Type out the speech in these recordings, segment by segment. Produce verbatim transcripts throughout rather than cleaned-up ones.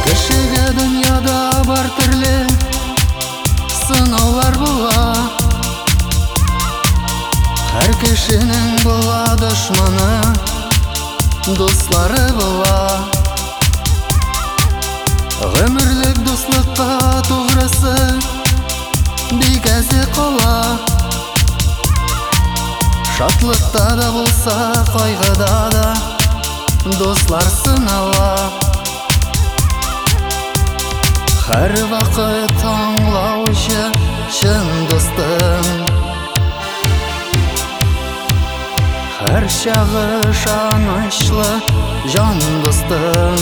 Кешегә дөньяда бар төрле сынаулар була. Һәр кешенең була дошманы, дуслары була. Гомерлек дуслыкка тугрысы бик әзе кала. Шатлыкта да булса, кайгыда да дуслар сынала. Һәр вакыт аңлаучы чын дустым, һәр чагы ышанычлы җан дустым.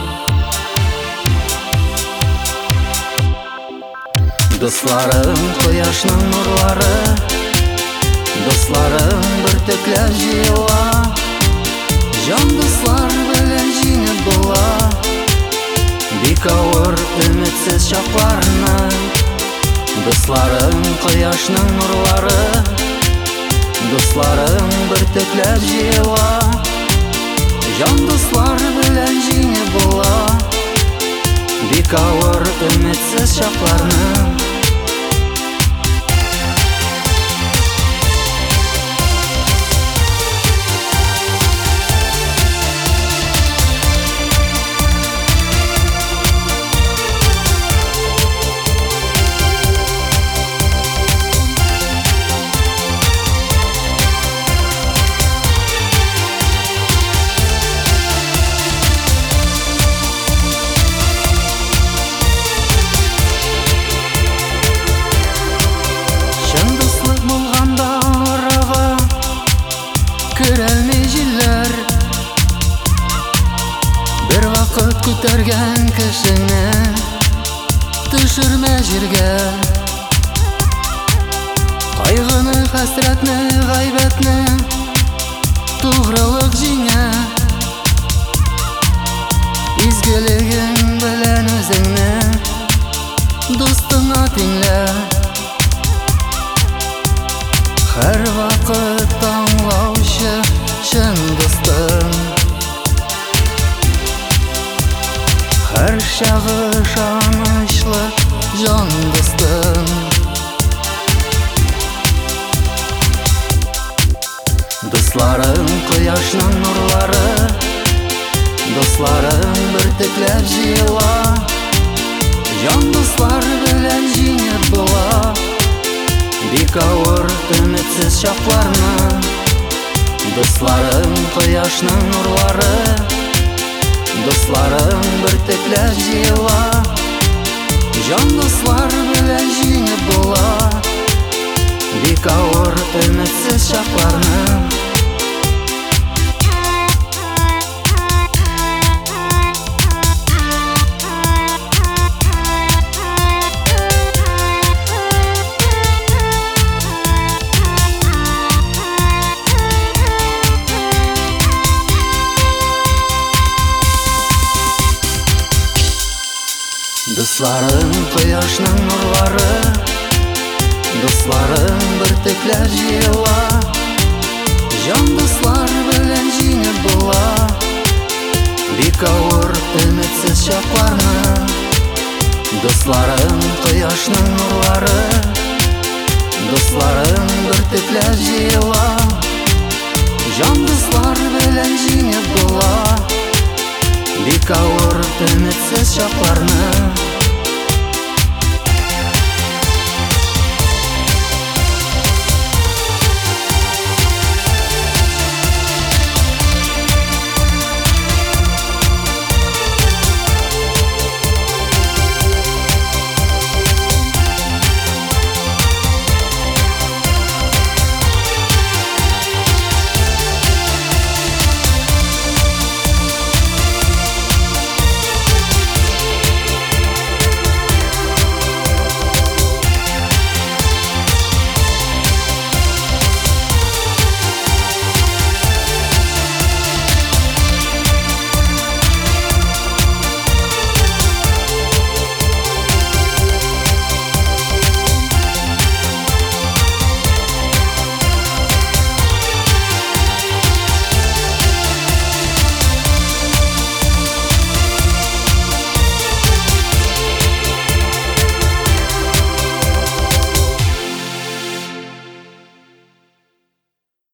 Дусларым кояшның нурлары, дусларым бөртекләр җыела. Җан дуслар белән җиңеп була бик авыр өметсез чакларны. Дусларым кояшның нурлары, дусларым бөртекләр җыела. Җан дуслар белән җиңеп була бик авыр өметсез чакларны. Көрәлмәй җилләр, бер вакыт күтәргән кешене төшермә җиргә. Кайгыны, хәсрәтне, гайбәтне тугрылык җиңә. Изгелегең белән үзеңне дустыңа тиңлә. Һәр вакыт аңлаучы чын дустым, һәр чагы ышанычлы җан дустым. Дусларым кояшның нурлары, дусларым бөртекләр җыела. Җан дуслар белән җиңеп була бик авыр өметсез чакларны. Дусларым кояшның нурлары, дусларым бөртекләр җыела. Җан дуслар белән җиңеп була бик авыр өметсез чакларны. Дусларым кояшның нурлары, дусларым бөртекләр җыела. Җан дуслар белән җиңеп була бик авыр өметсез чакларны. Дусларым кояшның нурлары, дусларым бөртекләр җыела. Җан дуслар белән җиңеп була бик авыр өметсез чакларны.